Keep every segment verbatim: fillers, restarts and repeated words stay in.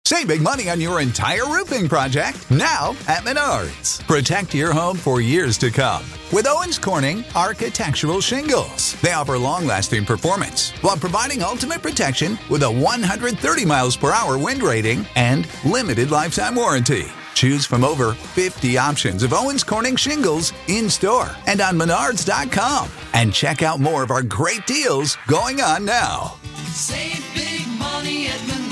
Save big money on your entire roofing project now at Menards. Protect your home for years to come with Owens Corning Architectural Shingles. They offer long-lasting performance while providing ultimate protection with a one hundred thirty miles per hour wind rating and limited lifetime warranty. Choose from over fifty options of Owens Corning shingles in-store and on menards dot com. And check out more of our great deals going on now. Save big money at Menards.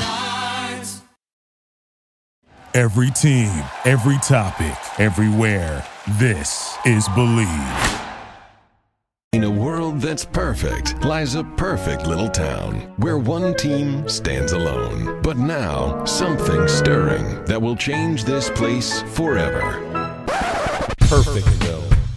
Every team, every topic, everywhere. This is Believe. In a world that's perfect lies a perfect little town where one team stands alone. But now, something stirring that will change this place forever. Perfectville.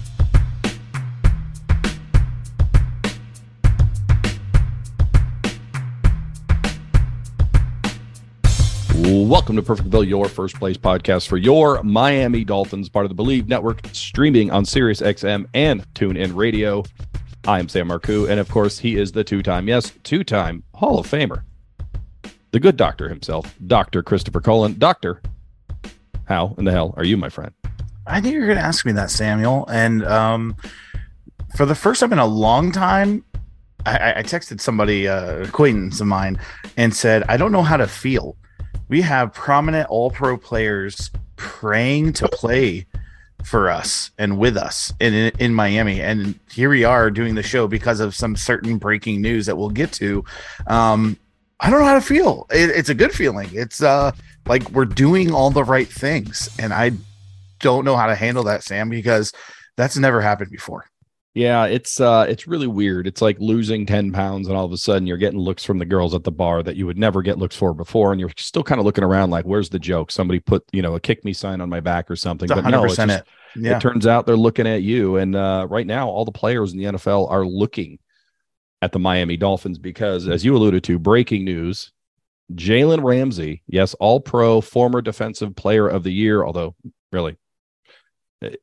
Welcome to Perfectville, your first place podcast for your Miami Dolphins, part of the Believe Network, streaming on Sirius X M and TuneIn Radio. I am Sam Marcoux, and of course, he is the two-time, yes, two-time Hall of Famer, the good doctor himself, Doctor Christopher Cullen. Doctor, how in the hell are you, my friend? I knew you were going to ask me that, Samuel. And um, for the first time in a long time, I, I texted somebody, uh, an acquaintance of mine, and said, I don't know how to feel. We have prominent all-pro players praying to play for us and with us in, in in Miami, and here we are doing the show because of some certain breaking news that we'll get to. Um, I don't know how to feel. It, it's a good feeling. It's uh like we're doing all the right things, and I don't know how to handle that, Sam, because that's never happened before. Yeah, it's uh, it's really weird. It's like losing ten pounds and all of a sudden you're getting looks from the girls at the bar that you would never get looks for before. And you're still kind of looking around like, where's the joke? Somebody put, you know, a kick me sign on my back or something. But no, it's just, it. Yeah. It turns out they're looking at you. And uh, right now, all the players in the N F L are looking at the Miami Dolphins because, as you alluded to, breaking news, Jalen Ramsey, yes, all pro, former defensive player of the year, although really, it,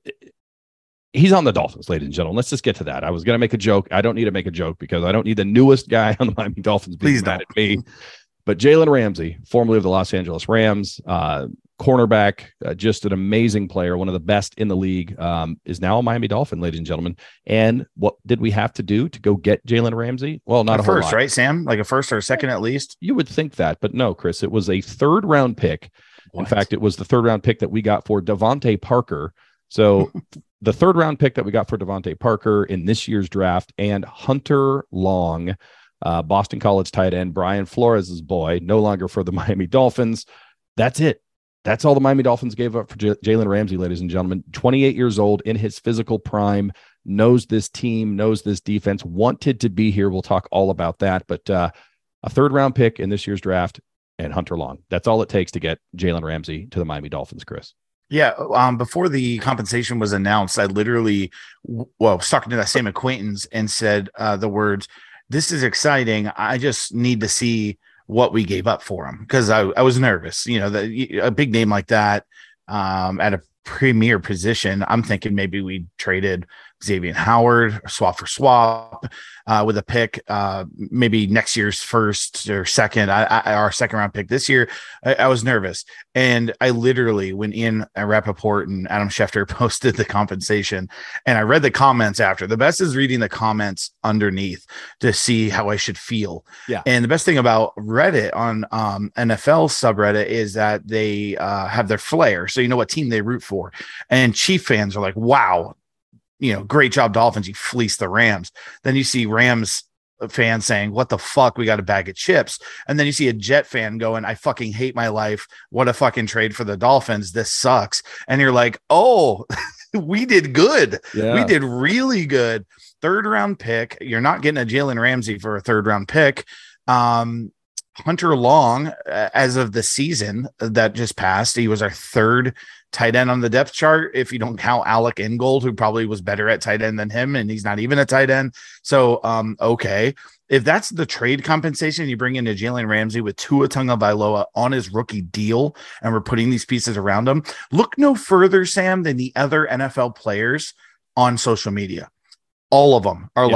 he's on the Dolphins, ladies and gentlemen. Let's just get to that. I was going to make a joke. I don't need to make a joke because I don't need the newest guy on the Miami Dolphins being Please mad don't. at me. But Jalen Ramsey, formerly of the Los Angeles Rams, uh, cornerback, uh, just an amazing player, one of the best in the league, um, is now a Miami Dolphin, ladies and gentlemen. And what did we have to do to go get Jalen Ramsey? Well, not a a whole first, lot. right, Sam? Like a first or a second at least? You would think that, but no, Chris. It was a third round pick. What? In fact, it was the third round pick that we got for Devontae Parker. So the third round pick that we got for Devontae Parker in this year's draft, and Hunter Long, uh, Boston College tight end, Brian Flores' boy, no longer for the Miami Dolphins. That's it. That's all the Miami Dolphins gave up for J- Jalen Ramsey, ladies and gentlemen. twenty-eight years old, in his physical prime, knows this team, knows this defense, wanted to be here. We'll talk all about that. But uh, a third round pick in this year's draft and Hunter Long. That's all it takes to get Jalen Ramsey to the Miami Dolphins, Chris. Yeah. Um, before the compensation was announced, I literally, well, was talking to that same acquaintance and said uh, the words, "This is exciting. I just need to see what we gave up for him," because I, I was nervous. You know, the, a big name like that um, at a premier position, I'm thinking maybe we traded Xavier Howard, swap for swap uh, with a pick, uh, maybe next year's first or second, I, I, our second round pick this year. I, I was nervous. And I literally, when Ian Rappaport and Adam Schefter posted the compensation, and I read the comments after, the best is reading the comments underneath to see how I should feel. Yeah. And the best thing about Reddit on um, N F L subreddit is that they uh, have their flair. So you know what team they root for. And Chief fans are like, wow, you know, great job, Dolphins. You fleeced the Rams. Then you see Rams fans saying, what the fuck? We got a bag of chips. And then you see a Jet fan going, I fucking hate my life. What a fucking trade for the Dolphins. This sucks. And you're like, oh, we did good. Yeah. We did really good. Third round pick. You're not getting a Jalen Ramsey for a third round pick. Um, Hunter Long, uh, as of the season that just passed, he was our third tight end on the depth chart, if you don't count Alec Ingold, who probably was better at tight end than him, and he's not even a tight end. So, um, okay, if that's the trade compensation, you bring in a Jalen Ramsey with Tua Tagovailoa on his rookie deal, and we're putting these pieces around him. Look no further, Sam, than the other N F L players on social media. All of them are yeah. like,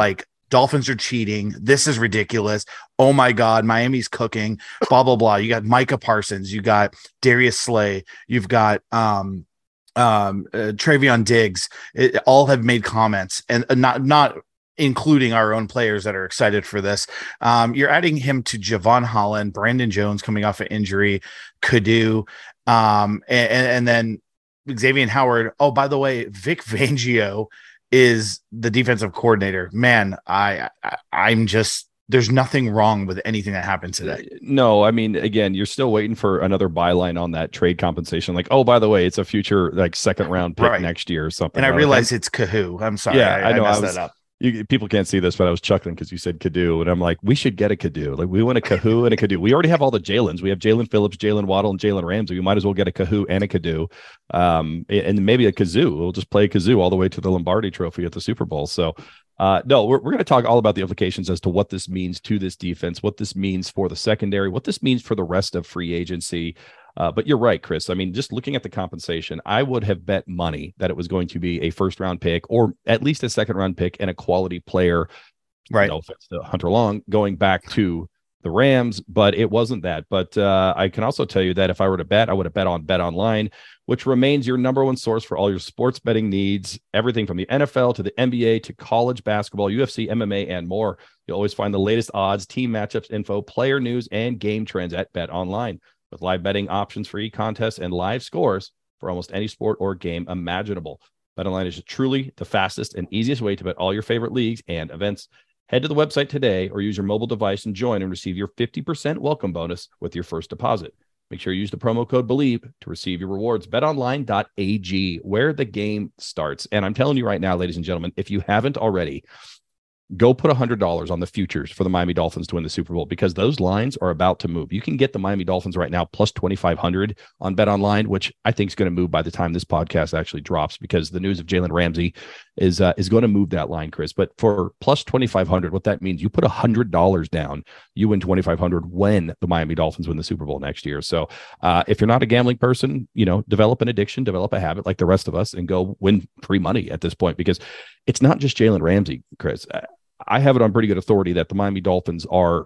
Dolphins are cheating. This is ridiculous. Oh my God, Miami's cooking, blah, blah, blah. You got Micah Parsons, you got Darius Slay, you've got um, um, uh, Travion Diggs. It, all have made comments, and uh, not, not including our own players that are excited for this. Um, you're adding him to Javon Holland, Brandon Jones coming off an injury, Kadu, um, and, and then Xavier Howard. Oh, by the way, Vic Fangio is the defensive coordinator. Man, I, I I'm just, there's nothing wrong with anything that happened today. No, I mean, again, you're still waiting for another byline on that trade compensation. Like, oh, by the way, it's a future like second round pick Right. next year or something. And I right? realize it's Kahoo. I'm sorry. Yeah, I, I know. I I messed was, that up. You, people can't see this, but I was chuckling because you said Kadu, and I'm like, we should get a Kadu. Like, we want a Kahoo and a Kadu. We already have all the Jalen's. We have Jalen Phillips, Jalen Waddle, and Jalen Ramsey. We might as well get a Kahoo and a Kadu, um, and maybe a Kazoo. We'll just play a Kazoo all the way to the Lombardi Trophy at the Super Bowl. So, uh, no, we're we're going to talk all about the implications as to what this means to this defense, what this means for the secondary, what this means for the rest of free agency. Uh, but you're right, Chris. I mean, just looking at the compensation, I would have bet money that it was going to be a first round pick or at least a second round pick and a quality player. Right. No offense to Hunter Long going back to the Rams, but it wasn't that. But uh, I can also tell you that if I were to bet, I would have bet on Bet Online, which remains your number one source for all your sports betting needs, everything from the N F L to the N B A to college basketball, U F C, M M A, and more. You'll always find the latest odds, team matchups, info, player news, and game trends at Bet Online. With live betting options, free contests, and live scores for almost any sport or game imaginable. BetOnline is truly the fastest and easiest way to bet all your favorite leagues and events. Head to the website today or use your mobile device and join and receive your fifty percent welcome bonus with your first deposit. Make sure you use the promo code BELIEVE to receive your rewards. bet online dot a g, where the game starts. And I'm telling you right now, ladies and gentlemen, if you haven't already, go put one hundred dollars on the futures for the Miami Dolphins to win the Super Bowl, because those lines are about to move. You can get the Miami Dolphins right now plus twenty-five hundred on BetOnline, which I think is going to move by the time this podcast actually drops, because the news of Jalen Ramsey is uh, is going to move that line, Chris. But for plus twenty-five hundred, what that means, you put one hundred dollars down, you win twenty-five hundred when the Miami Dolphins win the Super Bowl next year. So uh, if you're not a gambling person, you know, develop an addiction, develop a habit like the rest of us, and go win free money at this point, because it's not just Jalen Ramsey, Chris. I have it on pretty good authority that the Miami Dolphins are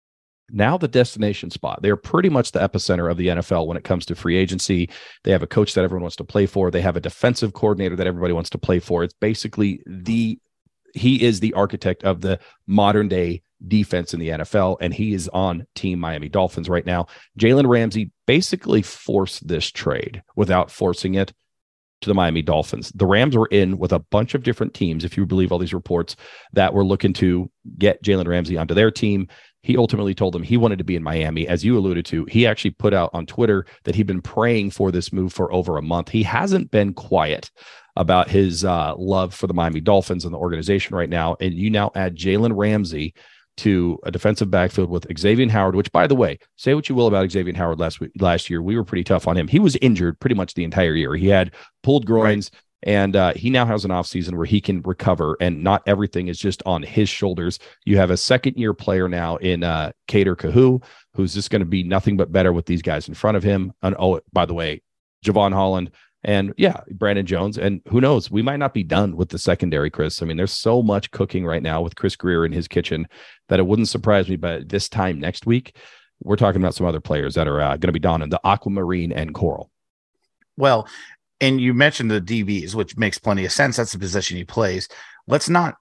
now the destination spot. They're pretty much the epicenter of the N F L when it comes to free agency. They have a coach that everyone wants to play for. They have a defensive coordinator that everybody wants to play for. It's basically the, he is the architect of the modern day defense in the N F L, and he is on Team Miami Dolphins right now. Jalen Ramsey basically forced this trade without forcing it to the Miami Dolphins. The Rams were in with a bunch of different teams, if you believe all these reports, that were looking to get Jalen Ramsey onto their team. He ultimately told them he wanted to be in Miami. As you alluded to, he actually put out on Twitter that he'd been praying for this move for over a month. He hasn't been quiet about his uh, love for the Miami Dolphins and the organization right now. And you now add Jalen Ramsey to a defensive backfield with Xavier Howard, which, by the way, say what you will about Xavier Howard last week, last year, we were pretty tough on him. He was injured pretty much the entire year. He had pulled groins, right. and uh, he now has an offseason where he can recover, and not everything is just on his shoulders. You have a second-year player now in uh, Kader Kahoo, who's just going to be nothing but better with these guys in front of him. And oh, by the way, Javon Holland, and yeah, Brandon Jones. And who knows, we might not be done with the secondary, Chris. I mean, there's so much cooking right now with Chris Greer in his kitchen that it wouldn't surprise me. But this time next week, we're talking about some other players that are uh, going to be donning the aquamarine and coral. Well, and you mentioned the D Bs, which makes plenty of sense. That's the position he plays. Let's not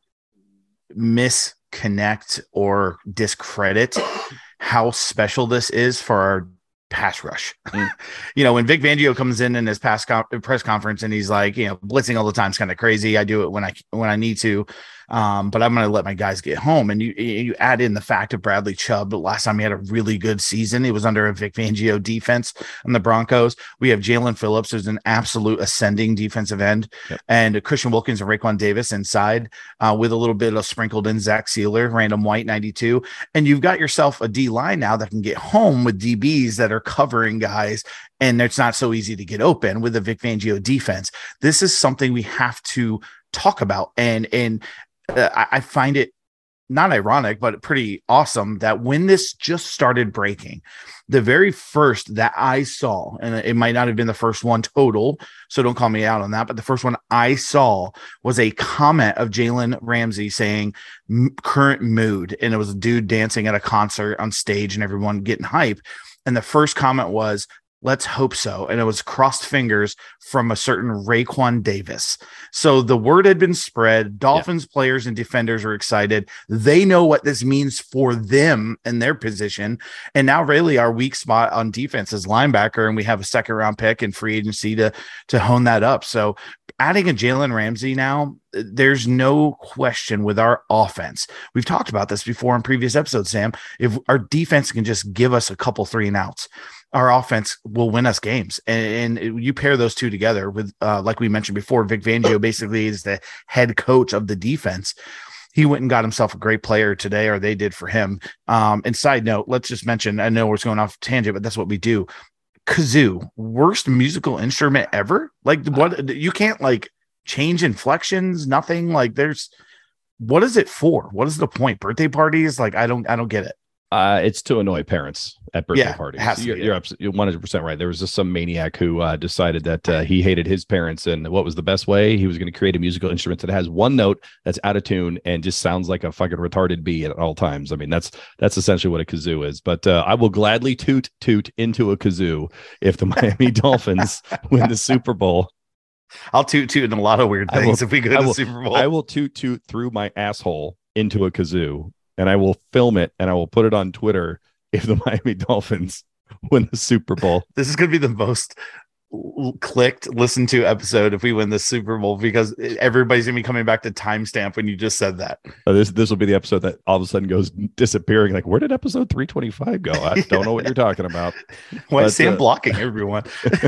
misconnect or discredit how special this is for our pass rush. Mm. You know, when Vic Fangio comes in in his past com- press conference and he's like, you know, blitzing all the time is kind of crazy. I do it when I when I need to, um, but I'm going to let my guys get home. And you you add in the fact of Bradley Chubb. The last time he had a really good season, it was under a Vic Fangio defense on the Broncos. We have Jalen Phillips, who's an absolute ascending defensive end, yep. and Christian Wilkins and Raekwon Davis inside, uh, with a little bit of sprinkled in Zach Sealer, Random White, ninety-two, and you've got yourself a D line now that can get home with D Bs that are covering guys, and it's not so easy to get open with the Vic Fangio defense. This is something we have to talk about, and and uh, I, I find it not ironic, but pretty awesome that when this just started breaking, the very first that I saw, and it might not have been the first one total, so don't call me out on that, but the first one I saw was a comment of Jalen Ramsey saying current mood. And it was a dude dancing at a concert on stage and everyone getting hype. And the first comment was, let's hope so. And it was crossed fingers from a certain Raekwon Davis. So the word had been spread. Dolphins yeah. players and defenders are excited. They know what this means for them and their position. And now really our weak spot on defense is linebacker. And we have a second round pick and free agency to, to hone that up. So adding a Jalen Ramsey now, there's no question with our offense. We've talked about this before in previous episodes, Sam. If our defense can just give us a couple three and outs, our offense will win us games. And, and you pair those two together with, uh, like we mentioned before, Vic Fangio basically is the head coach of the defense. He went and got himself a great player today, or they did for him. Um, and side note, let's just mention, I know we're going off tangent, but that's what we do. Kazoo, worst musical instrument ever. Like what, you can't like change inflections, nothing. Like there's, what is it for? What is the point? Birthday parties? Like, I don't, I don't get it. Uh, it's to annoy parents at birthday yeah, parties. You're, be, yeah. you're, you're one hundred percent right. There was just some maniac who uh, decided that uh, he hated his parents, and what was the best way? He was going to create a musical instrument that has one note that's out of tune and just sounds like a fucking retarded bee at all times. I mean, that's that's essentially what a kazoo is. But uh, I will gladly toot toot into a kazoo if the Miami Dolphins win the Super Bowl. I'll toot toot in a lot of weird things will, if we go to I will, the Super Bowl. I will toot toot through my asshole into a kazoo, and I will film it and I will put it on Twitter if the Miami Dolphins win the Super Bowl. This is going to be the most clicked, listened to episode if we win the Super Bowl, because everybody's going to be coming back to timestamp when you just said that. Uh, this this will be the episode that all of a sudden goes disappearing. Like, where did episode three twenty-five go? I don't know what you're talking about. Why but, is Sam uh, blocking everyone?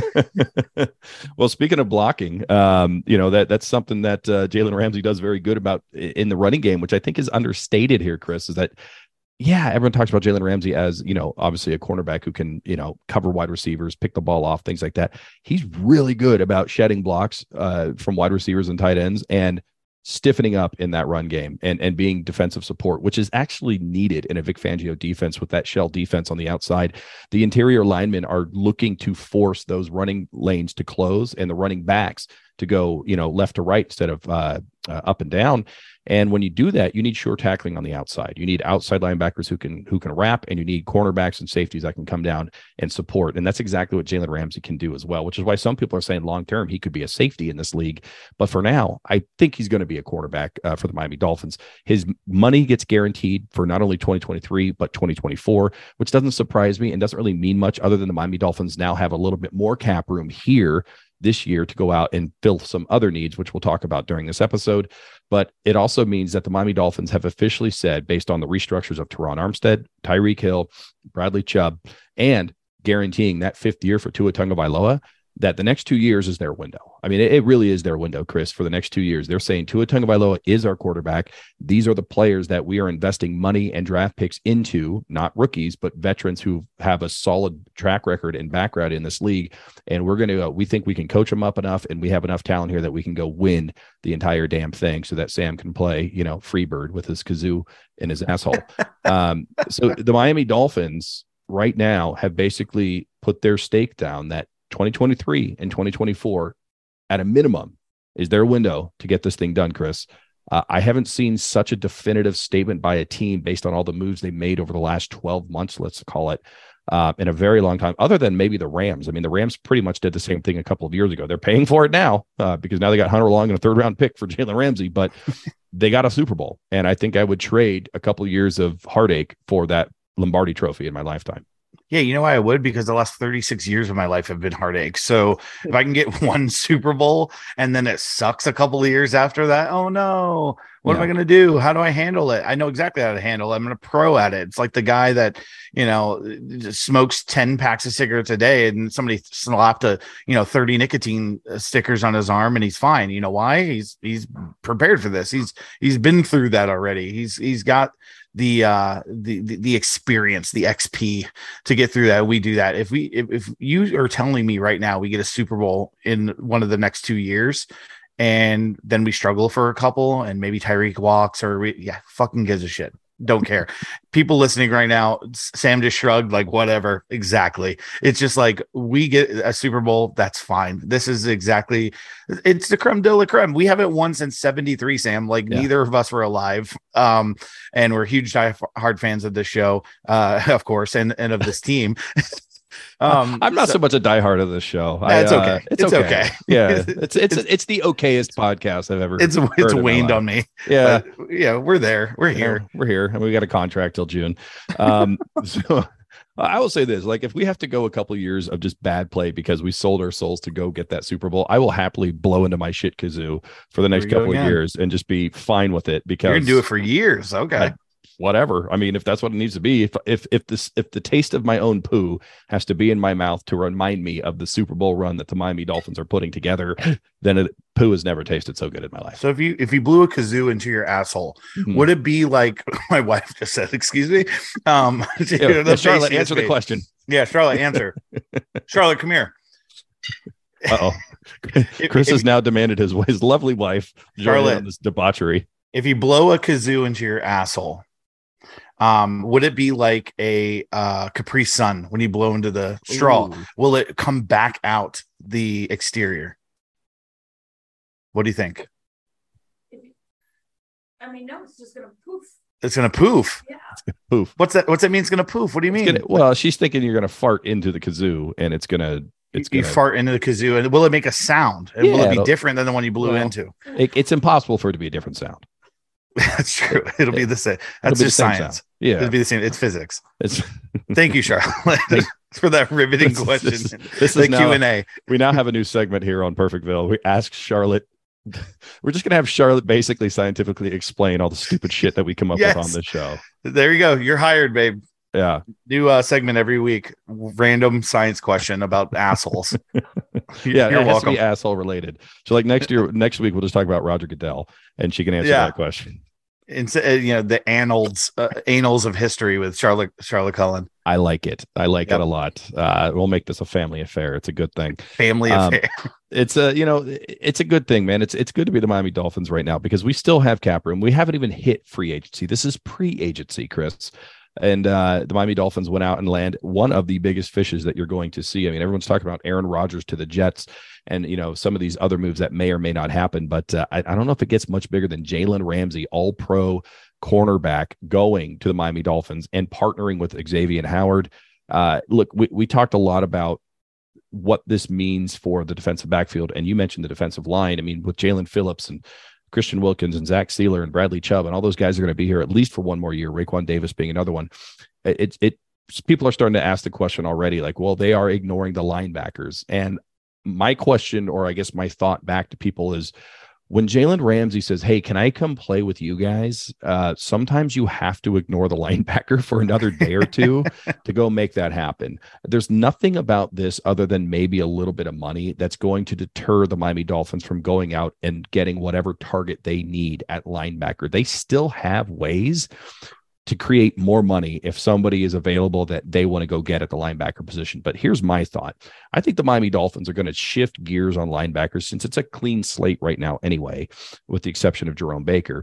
Well, speaking of blocking, um, you know, that that's something that uh, Jalen Ramsey does very good about in the running game, which I think is understated here, Chris, is that yeah, everyone talks about Jalen Ramsey as, you know, obviously a cornerback who can, you know, cover wide receivers, pick the ball off, things like that. He's really good about shedding blocks uh, from wide receivers and tight ends and stiffening up in that run game and, and being defensive support, which is actually needed in a Vic Fangio defense with that shell defense on the outside. The interior linemen are looking to force those running lanes to close and the running backs to go, you know, left to right instead of uh, uh, up and down. And when you do that, you need sure tackling on the outside. You need outside linebackers who can who can wrap, and you need cornerbacks and safeties that can come down and support. And that's exactly what Jalen Ramsey can do as well, which is why some people are saying long term he could be a safety in this league. But for now, I think he's going to be a quarterback uh, for the Miami Dolphins. His money gets guaranteed for not only twenty twenty-three, but twenty twenty-four, which doesn't surprise me and doesn't really mean much other than the Miami Dolphins now have a little bit more cap room here this year to go out and fill some other needs, which we'll talk about during this episode. But it also means that the Miami Dolphins have officially said, based on the restructures of Teron Armstead, Tyreek Hill, Bradley Chubb, and guaranteeing that fifth year for Tua Tagovailoa, that the next two years is their window. I mean, it, it really is their window, Chris, for the next two years. They're saying Tua Tagovailoa is our quarterback. These are the players that we are investing money and draft picks into, not rookies, but veterans who have a solid track record and background in this league. And we're going to, uh, we think we can coach them up enough, and we have enough talent here that we can go win the entire damn thing so that Sam can play, you know, Freebird with his kazoo in his asshole. um, so the Miami Dolphins right now have basically put their stake down that twenty twenty-three and twenty twenty-four at a minimum is their window to get this thing done, Chris. Uh, I haven't seen such a definitive statement by a team based on all the moves they made over the last twelve months, let's call it, uh, in a very long time, other than maybe the Rams. I mean, the Rams pretty much did the same thing a couple of years ago. They're paying for it now uh, because now they got Hunter Long and a third round pick for Jalen Ramsey, but they got a Super Bowl. And I think I would trade a couple of years of heartache for that Lombardi trophy in my lifetime. Yeah, you know why I would? Because the last thirty-six years of my life have been heartache. So if I can get one Super Bowl and then it sucks a couple of years after that, oh no, what yeah. am I going to do? How do I handle it? I know exactly how to handle it. I'm a pro at it. It's like the guy that, you know, smokes ten packs of cigarettes a day and somebody slapped a, you know, thirty nicotine stickers on his arm and he's fine. You know why? He's, he's prepared for this. He's, he's been through that already. He's, he's got the uh the, the the experience, the X P to get through that. We do that. If we if, if you are telling me right now we get a Super Bowl in one of the next two years, and then we struggle for a couple, and maybe Tyreek walks, or we, yeah, fucking gives a shit. Don't care. People listening right now, Sam just shrugged, like, whatever. Exactly. It's just like, we get a Super Bowl. That's fine. This is exactly, it's the creme de la creme. We haven't won since seventy-three, Sam. Like, yeah. Neither of us were alive. Um, and we're huge die-hard fans of this show, uh, of course, and, and of this team. Um, I'm not so, so much a diehard of this show. I, it's okay. Uh, it's, it's okay. okay. Yeah, it's it's it's, it's it's the okayest podcast I've ever. It's it's waned on me. Yeah, but, yeah, we're there. We're here. Yeah, we're here, and we got a contract till June. Um, so I will say this: like, if we have to go a couple of years of just bad play because we sold our souls to go get that Super Bowl, I will happily blow into my shit kazoo for the next couple of years and just be fine with it. Because you're gonna do it for years. Okay. I, whatever. I mean, if that's what it needs to be, if if if this if the taste of my own poo has to be in my mouth to remind me of the Super Bowl run that the Miami Dolphins are putting together, then it, poo has never tasted so good in my life. So if you if you blew a kazoo into your asshole, mm-hmm. would it be like my wife just said? Excuse me. Um, yeah, yeah, Charlotte, answer the question. Yeah, Charlotte, answer. Charlotte, come here. Uh oh. Chris if, has if, now demanded his his lovely wife Charlotte on this debauchery. If you blow a kazoo into your asshole, Um, would it be like a uh, Capri Sun when you blow into the straw? Ooh. Will it come back out the exterior? What do you think? I mean, no, it's just gonna poof. It's gonna poof. Yeah, it's gonna poof. What's that? What's that mean? It's gonna poof. What do you mean? Gonna, well, she's thinking you're gonna fart into the kazoo, and it's gonna. It's you gonna, fart into the kazoo, and will it make a sound? And yeah, will it be different than the one you blew well, into? It, it's impossible for it to be a different sound. That's true. It'll be the same. That's just science. Sound. Yeah, it'll be the same. It's physics. It's Thank you, Charlotte, for that riveting this, question. This, this the is now, Q and A. We now have a new segment here on Perfectville. We ask Charlotte. We're just gonna have Charlotte basically scientifically explain all the stupid shit that we come up yes. with on this show. There you go. You're hired, babe. Yeah. New uh, segment every week. Random science question about assholes. yeah, you're it has welcome. to be asshole related. So like next year, next week we'll just talk about Roger Goodell, and she can answer yeah. that question. It's, uh, you know, the annals uh, annals of history with Charlotte Charlotte Cullen. I like it. I like yep. it a lot. Uh, we'll make this a family affair. It's a good thing. Family um, affair. It's a you know it's a good thing, man. It's it's good to be the Miami Dolphins right now because we still have cap room. We haven't even hit free agency. This is pre-agency, Chris. And uh, the Miami Dolphins went out and landed one of the biggest fishes that you're going to see. I mean, everyone's talking about Aaron Rodgers to the Jets and, you know, some of these other moves that may or may not happen. But uh, I, I don't know if it gets much bigger than Jalen Ramsey, all pro cornerback, going to the Miami Dolphins and partnering with Xavier Howard. Uh, look, we, we talked a lot about what this means for the defensive backfield. And you mentioned the defensive line. I mean, with Jalen Phillips and Christian Wilkins and Zach Sealer and Bradley Chubb and all those guys are going to be here at least for one more year. Raekwon Davis being another one. It, it, it people are starting to ask the question already, like, well, they are ignoring the linebackers. And my question, or I guess my thought back to people is, when Jalen Ramsey says, hey, can I come play with you guys? Uh, sometimes you have to ignore the linebacker for another day or two to go make that happen. There's nothing about this other than maybe a little bit of money that's going to deter the Miami Dolphins from going out and getting whatever target they need at linebacker. They still have ways to create more money if somebody is available that they want to go get at the linebacker position. But here's my thought. I think the Miami Dolphins are going to shift gears on linebackers since it's a clean slate right now anyway, with the exception of Jerome Baker.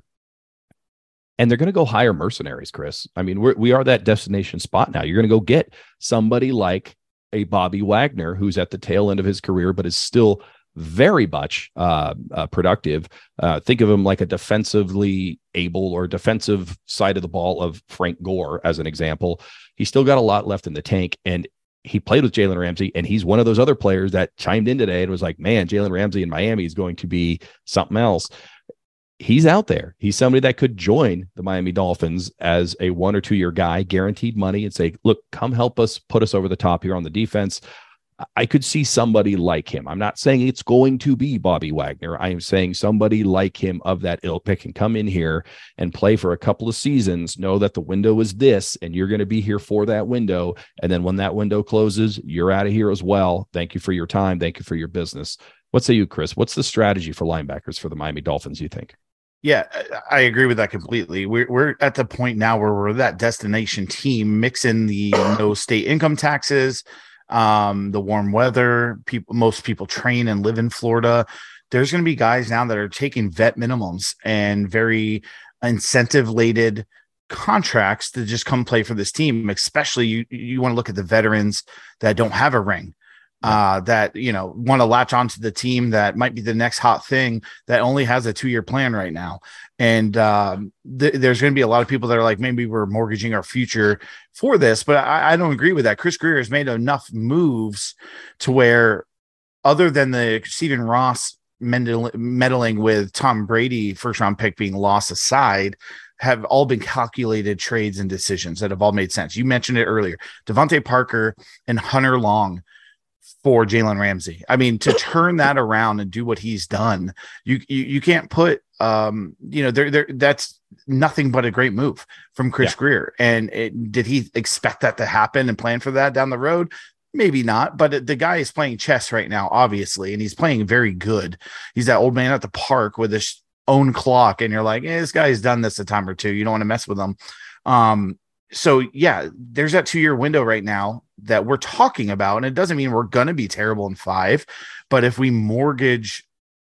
And they're going to go hire mercenaries, Chris. I mean, we're, we are that destination spot now. You're going to go get somebody like a Bobby Wagner, who's at the tail end of his career, but is still very much uh, uh, productive. Uh, think of him like a defensively able or defensive side of the ball of Frank Gore as an example. He's still got a lot left in the tank, and he played with Jalen Ramsey, and he's one of those other players that chimed in today and was like, man, Jalen Ramsey in Miami is going to be something else. He's out there. He's somebody that could join the Miami Dolphins as a one or two year guy, guaranteed money, and say, look, come help us put us over the top here on the defense. I could see somebody like him. I'm not saying it's going to be Bobby Wagner. I am saying somebody like him of that ilk that can come in here and play for a couple of seasons, know that the window is this, and you're going to be here for that window. And then when that window closes, you're out of here as well. Thank you for your time. Thank you for your business. What say you, Chris? What's the strategy for linebackers for the Miami Dolphins, you think? Yeah, I agree with that completely. We're we're at the point now where we're that destination team, mixing the no state income taxes, um, the warm weather. People, most people train and live in Florida. there's going to be guys now that are taking vet minimums and very incentive-laden contracts to just come play for this team. Especially you, you want to look at the veterans that don't have a ring, uh, that, you know, want to latch onto the team that might be the next hot thing that only has a two-year plan right now. And um, th- there's going to be a lot of people that are like, maybe we're mortgaging our future for this, but I, I don't agree with that. Chris Grier has made enough moves to where, other than the Stephen Ross meddling with Tom Brady first round pick being lost aside, have all been calculated trades and decisions that have all made sense. You mentioned it earlier, Devontae Parker and Hunter Long for Jalen Ramsey. I mean, to turn that around and do what he's done, you you, you can't put, um, you know, there there that's nothing but a great move from Chris yeah. Grier. And it, did he expect that to happen and plan for that down the road? Maybe not, but the guy is playing chess right now, obviously, and he's playing very good. He's that old man at the park with his own clock, and you're like, eh, this guy's done this a time or two. You don't want to mess with him. Um, so, yeah, there's that two-year window right now that we're talking about, and it doesn't mean we're going to be terrible in five, but if we mortgage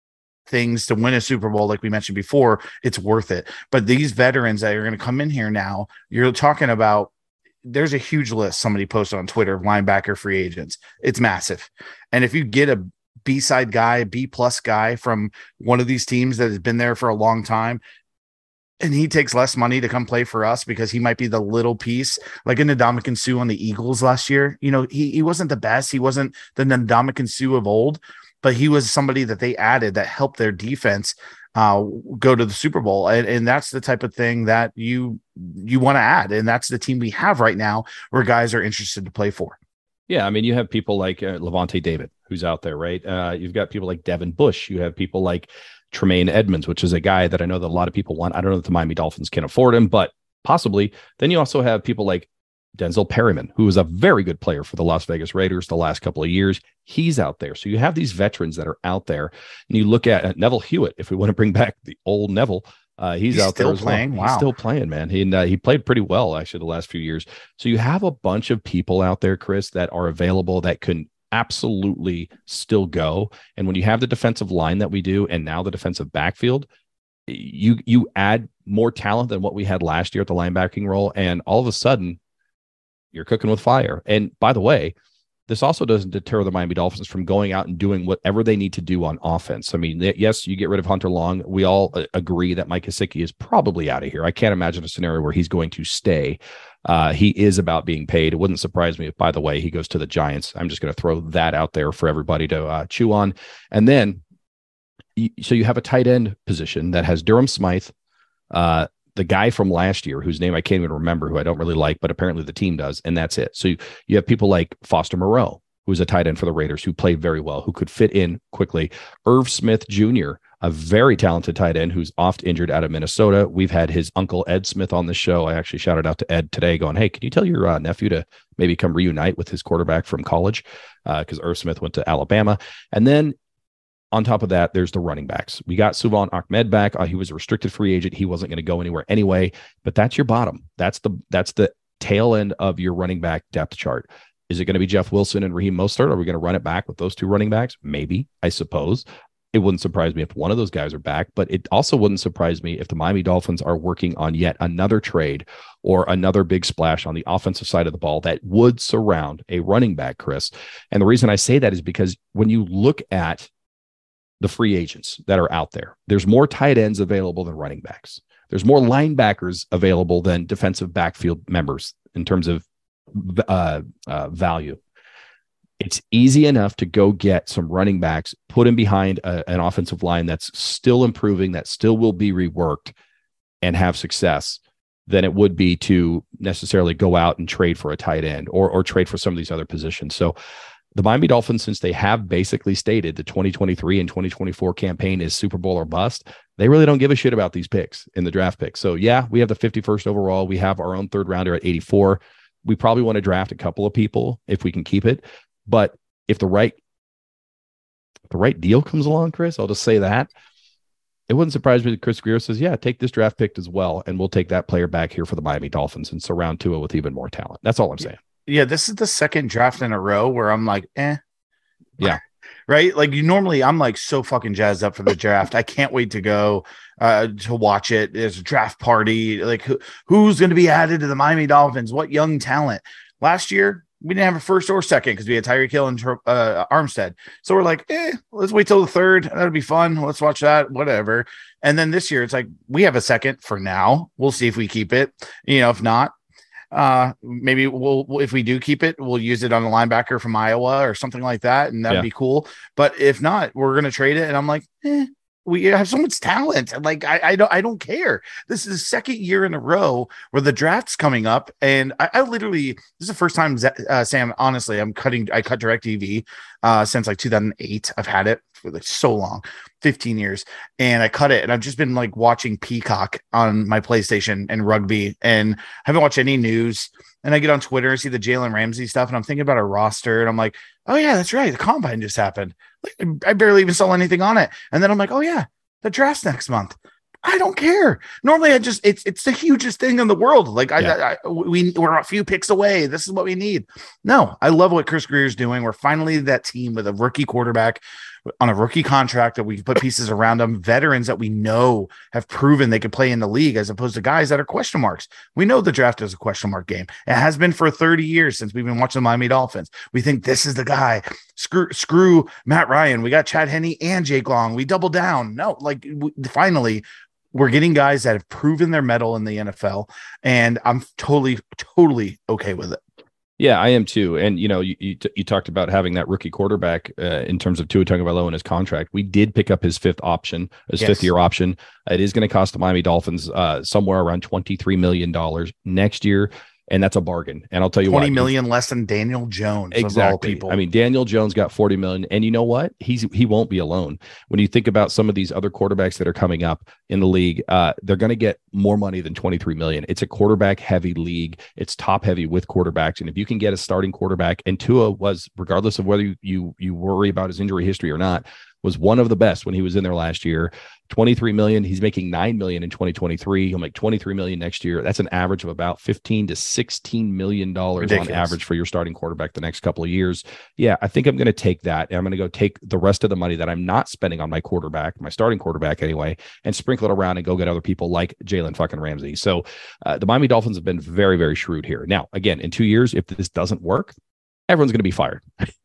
things to win a Super Bowl, like we mentioned before, it's worth it. But these veterans that are going to come in here now, you're talking about, there's a huge list somebody posted on Twitter of linebacker free agents. It's massive. And if you get a B-side guy, B plus guy from one of these teams that has been there for a long time, and he takes less money to come play for us because he might be the little piece, like in Ndamukong Suh on the Eagles last year. You know, he, he wasn't the best. He wasn't the Ndamukong Suh of old, but he was somebody that they added that helped their defense uh, go to the Super Bowl. And, and that's the type of thing that you, you want to add. And that's the team we have right now where guys are interested to play for. Yeah. I mean, you have people like uh, Levante David, who's out there, right? Uh, you've got people like Devin Bush. You have people like Tremaine Edmonds, which is a guy that I know that a lot of people want. I don't know if the Miami Dolphins can afford him, but possibly. Then you also have people like Denzel Perryman, who was a very good player for the Las Vegas Raiders the last couple of years. He's out there. So you have these veterans that are out there. And you look at uh, Neville Hewitt, if we want to bring back the old Neville, uh, he's, he's out still there as playing. well. Wow. He's still playing, man. He, uh, he played pretty well, actually, the last few years. So you have a bunch of people out there, Chris, that are available that can absolutely still go. And when you have the defensive line that we do, and now the defensive backfield, you you add more talent than what we had last year at the linebacking role. And all of a sudden, you're cooking with fire. And by the way, this also doesn't deter the Miami Dolphins from going out and doing whatever they need to do on offense. I mean, yes, you get rid of Hunter Long. We all uh, agree that Mike Gesicki is probably out of here. I can't imagine a scenario where he's going to stay. Uh, he is about being paid. It wouldn't surprise me if, by the way, he goes to the Giants. I'm just going to throw that out there for everybody to uh, chew on. And then, you, so you have a tight end position that has Durham Smythe, uh, the guy from last year, whose name I can't even remember, who I don't really like, but apparently the team does, and that's it. So you, you have people like Foster Moreau, who's a tight end for the Raiders, who played very well, who could fit in quickly. Irv Smith Junior, a very talented tight end who's oft injured out of Minnesota. We've had his uncle Ed Smith on the show. I actually shouted out to Ed today going, hey, can you tell your uh, nephew to maybe come reunite with his quarterback from college? Because uh, Irv Smith went to Alabama. And then on top of that, there's the running backs. We got Suvan Ahmed back. Uh, he was a restricted free agent. He wasn't going to go anywhere anyway, but that's your bottom. That's the that's the tail end of your running back depth chart. Is it going to be Jeff Wilson and Raheem Mostert? Are we going to run it back with those two running backs? Maybe, I suppose. It wouldn't surprise me if one of those guys are back, but it also wouldn't surprise me if the Miami Dolphins are working on yet another trade or another big splash on the offensive side of the ball that would surround a running back, Chris. And the reason I say that is because when you look at the free agents that are out there, there's more tight ends available than running backs. There's more linebackers available than defensive backfield members in terms of uh, uh, value. It's easy enough to go get some running backs, put them behind a, an offensive line that's still improving, that still will be reworked and have success, than it would be to necessarily go out and trade for a tight end or or trade for some of these other positions. So the Miami Dolphins, since they have basically stated the twenty twenty-three and twenty twenty-four campaign is Super Bowl or bust, they really don't give a shit about these picks in the draft picks. So yeah, we have the fifty-first overall. We have our own third rounder at eighty-four. We probably want to draft a couple of people if we can keep it. But if the right, if the right deal comes along, Chris, I'll just say that. It wouldn't surprise me that Chris Grier says, yeah, take this draft pick as well, and we'll take that player back here for the Miami Dolphins and surround Tua with even more talent. That's all I'm saying. Yeah, this is the second draft in a row where I'm like, eh. Yeah. right? Like you normally, I'm like so fucking jazzed up for the draft. I can't wait to go uh, to watch it. There's a draft party. Like who, who's going to be added to the Miami Dolphins? What young talent? Last year, we didn't have a first or second because we had Tyreek Hill and uh, Armstead. So we're like, eh, let's wait till the third. That'll be fun. Let's watch that, whatever. And then this year, it's like we have a second for now. We'll see if we keep it. You know, if not, uh, maybe we'll, if we do keep it, we'll use it on a linebacker from Iowa or something like that. And that'd Yeah. be cool. But if not, we're going to trade it. And I'm like, eh. We have so much talent. And like, I, I don't, I don't care. This is the second year in a row where the draft's coming up. And I, I literally, this is the first time, uh, Sam, honestly, I'm cutting, I cut DirecTV uh, since like two thousand eight. I've had it for like so long, fifteen years. And I cut it. And I've just been like watching Peacock on my PlayStation and rugby. And I haven't watched any news. And I get on Twitter and see the Jalen Ramsey stuff. And I'm thinking about a roster. And I'm like, oh yeah, that's right. The combine just happened. Like, I barely even saw anything on it. And then I'm like, oh yeah, the draft's next month. I don't care. Normally I just, it's, it's the hugest thing in the world. Like I, Yeah. I, I we, we're a few picks away. This is what we need. No, I love what Chris Greer's doing. We're finally that team with a rookie quarterback on a rookie contract that we put pieces around them, veterans that we know have proven they could play in the league as opposed to guys that are question marks. We know the draft is a question mark game. It has been for thirty years since we've been watching the Miami Dolphins. We think this is the guy. Screw, screw Matt Ryan. We got Chad Henne and Jake Long. We double down. No, like we, finally we're getting guys that have proven their mettle in the N F L. And I'm totally, totally okay with it. Yeah, I am too. And, you know, you you, t- you talked about having that rookie quarterback uh, in terms of Tua Tagovailoa in his contract. We did pick up his fifth option, his Yes. fifth year option. It is going to cost the Miami Dolphins uh, somewhere around twenty-three million dollars next year. And that's a bargain. And I'll tell you twenty what, million less than Daniel Jones. Of all exactly. people. I mean, Daniel Jones got forty million, and you know what? He's he won't be alone. When you think about some of these other quarterbacks that are coming up in the league, uh, they're going to get more money than twenty-three million. It's a quarterback heavy league. It's top heavy with quarterbacks, and if you can get a starting quarterback, and Tua was, regardless of whether you you, you worry about his injury history or not, was one of the best when he was in there last year. twenty-three million. He's making nine million in twenty twenty-three. He'll make twenty-three million next year. That's an average of about fifteen to sixteen million dollars on Ridiculous. average for your starting quarterback the next couple of years. Yeah, I think I'm going to take that. And I'm going to go take the rest of the money that I'm not spending on my quarterback, my starting quarterback anyway, and sprinkle it around and go get other people like Jalen fucking Ramsey. So uh, the Miami Dolphins have been very, very shrewd here. Now, again, in two years, if this doesn't work, everyone's going to be fired.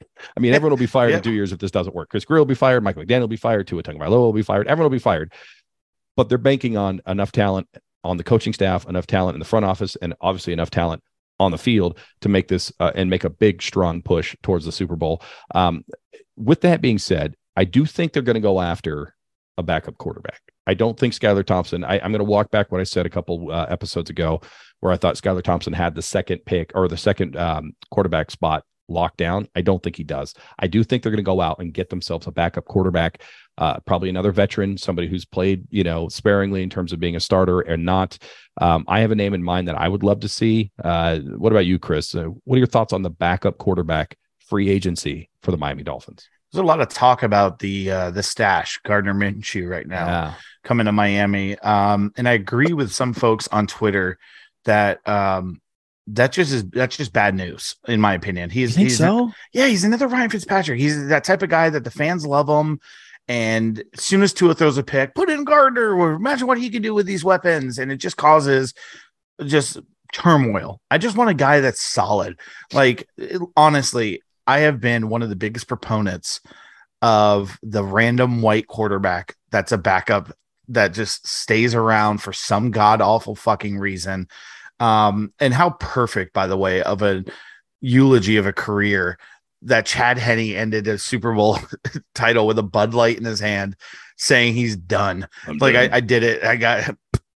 I mean, everyone will be fired Yep. in two years if this doesn't work. Chris Greer will be fired. Michael McDaniel will be fired. Tua Tagovailoa will be fired. Everyone will be fired. But they're banking on enough talent on the coaching staff, enough talent in the front office, and obviously enough talent on the field to make this uh, and make a big, strong push towards the Super Bowl. Um, with that being said, I do think they're going to go after a backup quarterback. I don't think Skylar Thompson, I, I'm going to walk back what I said a couple uh, episodes ago, where I thought Skylar Thompson had the second pick or the second um, quarterback spot locked down. I don't think he does. I do think they're going to go out and get themselves a backup quarterback, uh, probably another veteran, somebody who's played, you know, sparingly in terms of being a starter and not. Um, I have a name in mind that I would love to see. Uh, what about you, Chris? Uh, what are your thoughts on the backup quarterback free agency for the Miami Dolphins? There's a lot of talk about the uh, the stash, Gardner Minshew, right now Yeah. coming to Miami. Um, and I agree with some folks on Twitter that um, that just is that's just bad news, in my opinion. He's, he's so? yeah, he's another Ryan Fitzpatrick. He's that type of guy that the fans love him. And as soon as Tua throws a pick, put in Gardner, or imagine what he can do with these weapons. And it just causes just turmoil. I just want a guy that's solid. Like, it, honestly, I have been one of the biggest proponents of the random white quarterback that's a backup that just stays around for some god awful fucking reason. Um, and how perfect, by the way, of a eulogy of a career that Chad Henne ended a Super Bowl title with a Bud Light in his hand, saying he's done. I'm like done. I, I did it. I got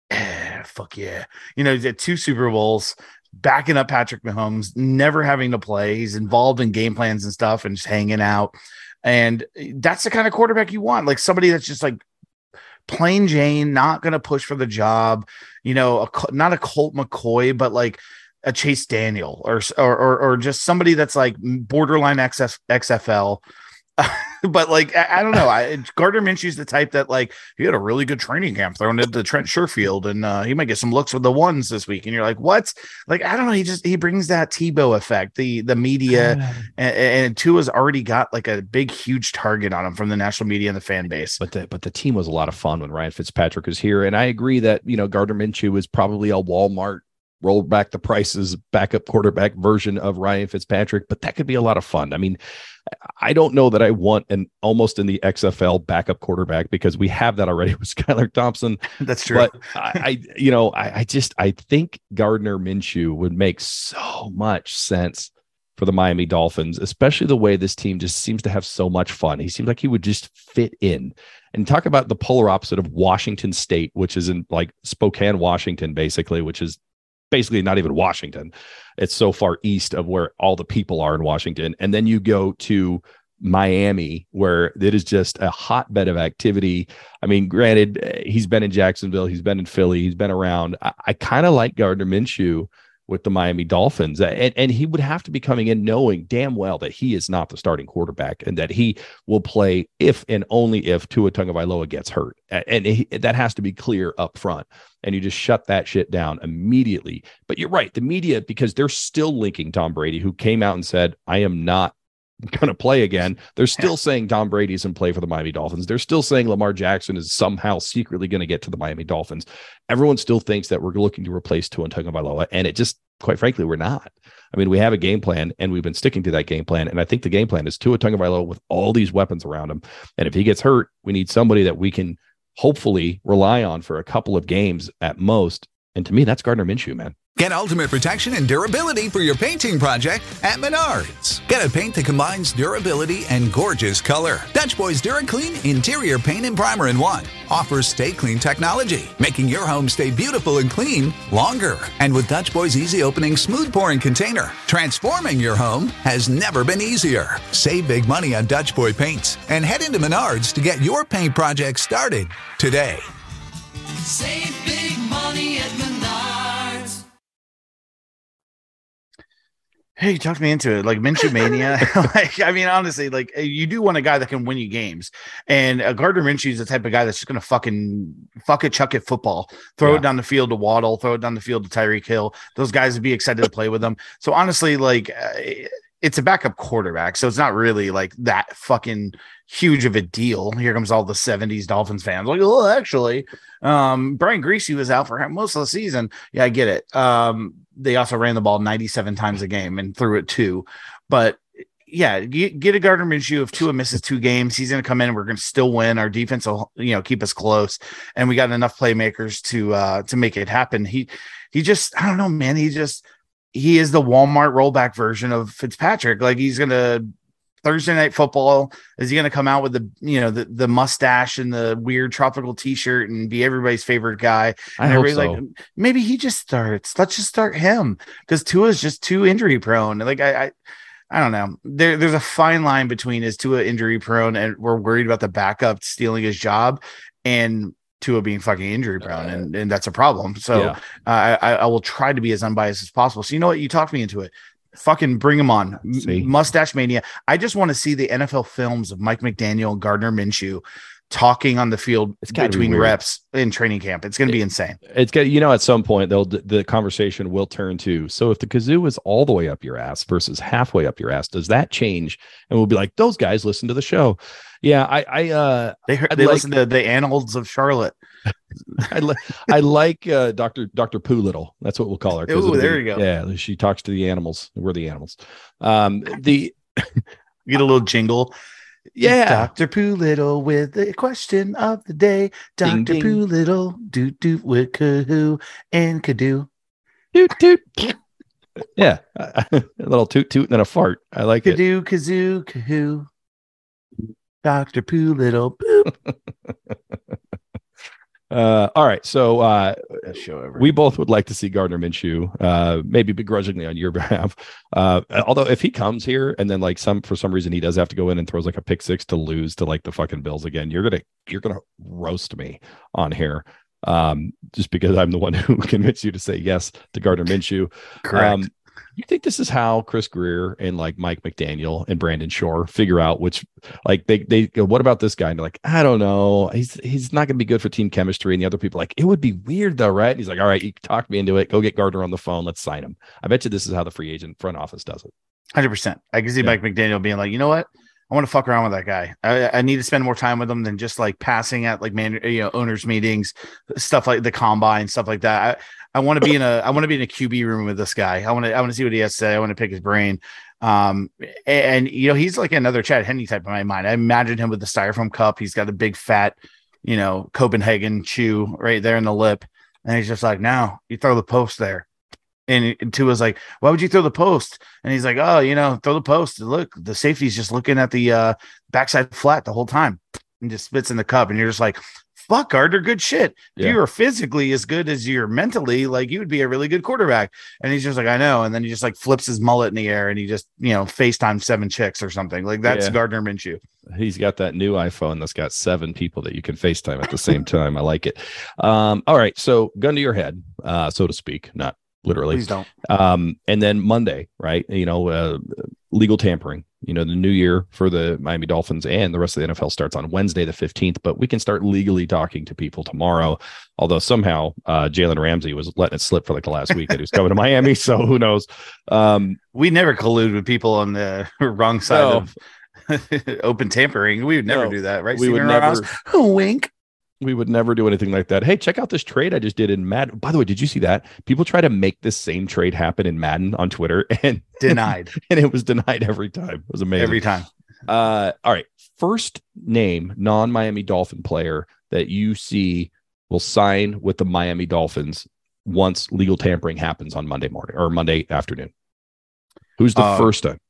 fuck yeah. You know, he's at two Super Bowls, backing up Patrick Mahomes, never having to play. He's involved in game plans and stuff and just hanging out. And that's the kind of quarterback you want. Like somebody that's just like plain Jane, not going to push for the job, you know, a, not a Colt McCoy, but like a Chase Daniel or, or, or, or just somebody that's like borderline X F, X F L. but like, I, I don't know. I, Gardner Minshew's the type that like he had a really good training camp thrown into Trent Sherfield, and uh, he might get some looks with the ones this week. And you're like, what? Like, I don't know. He just he brings that Tebow effect. The the media uh, and, and Tua's already got like a big, huge target on him from the national media and the fan base. But the but the team was a lot of fun when Ryan Fitzpatrick was here, and I agree that you know Gardner Minshew is probably a Walmart roll back the prices backup quarterback version of Ryan Fitzpatrick, but that could be a lot of fun. I mean, I don't know that I want an almost in the X F L backup quarterback because we have that already with Skylar Thompson. That's true. But I, I you know, I, I just I think Gardner Minshew would make so much sense for the Miami Dolphins, especially the way this team just seems to have so much fun. He seems like he would just fit in. And talk about the polar opposite of Washington State, which is in like Spokane, Washington, basically, which is basically not even Washington. It's so far east of where all the people are in Washington. And then you go to Miami, where it is just a hotbed of activity. I mean, granted, he's been in Jacksonville, he's been in Philly, he's been around. I, I kind of like Gardner Minshew with the Miami Dolphins. And, and he would have to be coming in knowing damn well that he is not the starting quarterback and that he will play if and only if Tua Tagovailoa gets hurt. And he, that has to be clear up front. And you just shut that shit down immediately. But you're right. The media, because they're still linking Tom Brady, who came out and said, I am not going to play again. They're still saying Tom Brady's in play for the Miami Dolphins. They're still saying Lamar Jackson is somehow secretly going to get to the Miami Dolphins. Everyone still thinks that we're looking to replace Tua Tagovailoa, and it just, quite frankly, we're not. I mean, we have a game plan, and we've been sticking to that game plan, and I think the game plan is Tua Tagovailoa with all these weapons around him, and if he gets hurt, we need somebody that we can hopefully rely on for a couple of games at most, and to me, that's Gardner Minshew, man. Get ultimate protection and durability for your painting project at Menards. Get a paint that combines durability and gorgeous color. Dutch Boys DuraClean Interior Paint and Primer in one offers Stay Clean technology, making your home stay beautiful and clean longer. And with Dutch Boys Easy Opening Smooth Pouring Container, transforming your home has never been easier. Save big money on Dutch Boy paints and head into Menards to get your paint project started today. Save big money at Menards. Hey, you talked me into it. Like Minshew Mania. Like, I mean, honestly, like you do want a guy that can win you games. And uh, Gardner Minshew is the type of guy that's just going to fucking fuck it, chuck it football, throw Yeah. it down the field to Waddle, throw it down the field to Tyreek Hill. Those guys would be excited to play with them. So honestly, like uh, it's a backup quarterback. So it's not really like that fucking huge of a deal. Here comes all the seventies Dolphins fans. Like, oh, actually, um, Brian Griese was out for most of the season. Yeah, I get it. Um, they also ran the ball ninety-seven times a game and threw it two. But yeah, get, get a Gardner Minshew. If Tua misses two games, he's going to come in and we're going to still win. Our defense will, you know, keep us close. And we got enough playmakers to uh, to make it happen. He he just, I don't know, man. He just, he is the Walmart rollback version of Fitzpatrick. Like he's going to Thursday Night Football. Is he going to come out with the, you know, the, the mustache and the weird tropical t-shirt and be everybody's favorite guy? I And hope everybody's so. like, maybe he just starts. Let's just start him because Tua is just too injury prone. Like I, I, I don't know. There, there's a fine line between is Tua injury prone and we're worried about the backup stealing his job and Tua being fucking injury prone, and, and that's a problem. So Yeah. uh, I, I will try to be as unbiased as possible. So you know what? You talked me into it. Fucking bring him on. M- See? Mustache Mania. I just want to see the N F L films of Mike McDaniel and Gardner Minshew talking on the field It's gotta be between weird. reps in training camp. It's going to be insane. It's got, you know, at some point they'll the conversation will turn to, so if the kazoo is all the way up your ass versus halfway up your ass, does that change? And we'll be like, those guys listen to the show. Yeah, I I uh They heard, I'd they like- listen to the Annals of Charlotte. I, li- I like uh, Doctor Doctor Poolittle. That's what we'll call her. 'cause Ooh, it'll there be- you go. Yeah, she talks to the animals. We're the animals. Um, the Get a little jingle. yeah, Doctor Poolittle with the question of the day. Ding, Doctor ding. Poolittle, doot doot with Kahoo and Kadoo. toot toot. Yeah, a little toot toot and then a fart. I like it. Kadoo, kazoo, Kahoo. Doctor Poolittle. Boop. Uh, all right, so uh, Best show ever. we both would like to see Gardner Minshew, uh, maybe begrudgingly on your behalf. Uh, although if he comes here and then like some for some reason he does have to go in and throws like a pick six to lose to like the fucking Bills again, you're gonna you're gonna roast me on here, um, just because I'm the one who convinced you to say yes to Gardner Minshew. Correct. Um, You think this is how Chris Greer and like Mike McDaniel and Brandon Shore figure out which, like they they go, what about this guy? And they're like, I don't know, he's he's not going to be good for team chemistry. And the other people are like, it would be weird though, right? And he's like, all right, you talk me into it. Go get Gardner on the phone. Let's sign him. I bet you this is how the free agent front office does it. one hundred percent. I can see Yeah. Mike McDaniel being like, you know what? I want to fuck around with that guy. I, I need to spend more time with him than just like passing at like man, you know, owners meetings, stuff like the combine, stuff like that. I, I want to be in a I want to be in a Q B room with this guy. I want to I want to see what he has to say. I want to pick his brain. Um, and, and you know, he's like another Chad Henne type in my mind. I imagine him with the styrofoam cup. He's got a big fat, you know, Copenhagen chew right there in the lip, and he's just like, "No, you throw the post there." And, and Tua's like, why would you throw the post? And he's like, oh, you know, throw the post. Look, the safety's just looking at the uh, backside flat the whole time and just spits in the cup. And you're just like, fuck, Gardner, good shit. If Yeah. you were physically as good as you're mentally, like you would be a really good quarterback. And he's just like, I know. And then he just like flips his mullet in the air and he just, you know, FaceTime seven chicks or something. Like that's Yeah. Gardner Minshew. He's got that new iPhone that's got seven people that you can FaceTime at the same time. I like it. Um, all right. So gun to your head, uh, so to speak, not literally. Please don't. Um, and then Monday, right? You know, uh, legal tampering, you know, the new year for the Miami Dolphins and the rest of the N F L starts on Wednesday, the fifteenth, but we can start legally talking to people tomorrow. Although somehow uh, Jalen Ramsey was letting it slip for like the last week that he was coming to Miami. So who knows? Um, We never collude with people on the wrong side No. of open tampering. We would never No, do that, right? we would Steven never- Ross? Wink. We would never do anything like that. Hey, check out this trade I just did in Madden. By the way, did you see that? People try to make this same trade happen in Madden on Twitter, and Denied and it was denied every time. It was amazing. every time. Uh, all right. First name non-Miami Dolphin player that you see will sign with the Miami Dolphins once legal tampering happens on Monday morning or Monday afternoon. Who's the Uh, first one?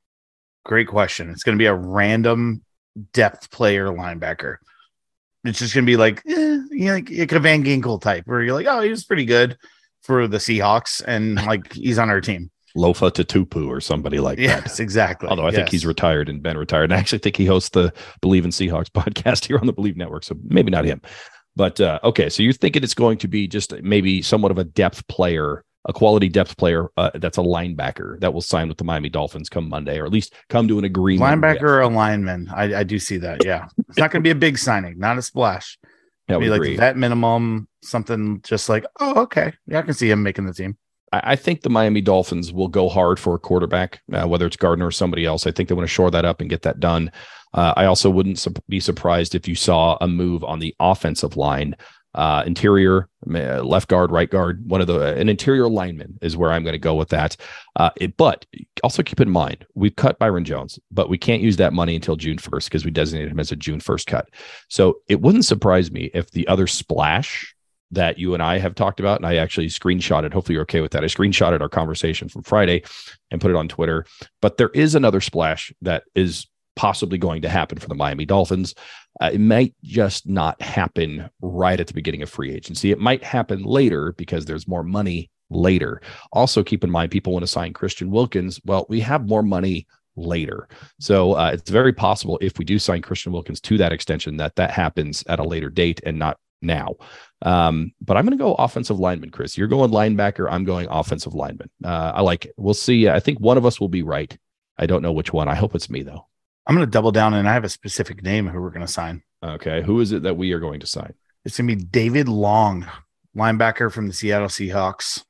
Great question. It's going to be a random depth player linebacker. It's just going to be like, eh, you know, like, like a Van Ginkel type where you're like, oh, he was pretty good for the Seahawks. And like, he's on our team. Lofa Tatupu or somebody like that. Yes, exactly. Although I think Yes. he's retired and been retired. And I actually think he hosts the Believe in Seahawks podcast here on the Believe Network. So maybe not him. But uh, okay, so you're thinking it's going to be just maybe somewhat of a depth player, a quality depth player uh, that's a linebacker that will sign with the Miami Dolphins come Monday, or at least come to an agreement. linebacker with. or a lineman. I, I do see that. Yeah. It's not going to be a big signing, not a splash. Yeah, It'll we be like agree. the vet minimum, something just like, oh, okay. Yeah, I can see him making the team. I I think the Miami Dolphins will go hard for a quarterback, uh, whether it's Gardner or somebody else. I think they want to shore that up and get that done. Uh, I also wouldn't su- be surprised if you saw a move on the offensive line, uh, interior, uh, left guard, right guard, one of the, an interior lineman is where I'm going to go with that. Uh, it, but also keep in mind, we've cut Byron Jones, but we can't use that money until June first because we designated him as a June first cut. So it wouldn't surprise me if the other splash that you and I have talked about, and I actually screenshotted, hopefully you're okay with that. I screenshotted our conversation from Friday and put it on Twitter, but there is another splash that is possibly going to happen for the Miami Dolphins. Uh, it might just not happen right at the beginning of free agency. It might happen later because there's more money later. Also keep in mind, people want to sign Christian Wilkins. Well, we have more money later. So uh, it's very possible if we do sign Christian Wilkins to that extension, that that happens at a later date and not now. Um, but I'm going to go offensive lineman, Chris. You're going linebacker. I'm going offensive lineman. Uh, I like it. We'll see. I think one of us will be right. I don't know which one. I hope it's me, though. I'm going to double down, and I have a specific name who we're going to sign. Okay. Who is it that we are going to sign? It's going to be David Long, linebacker from the Seattle Seahawks.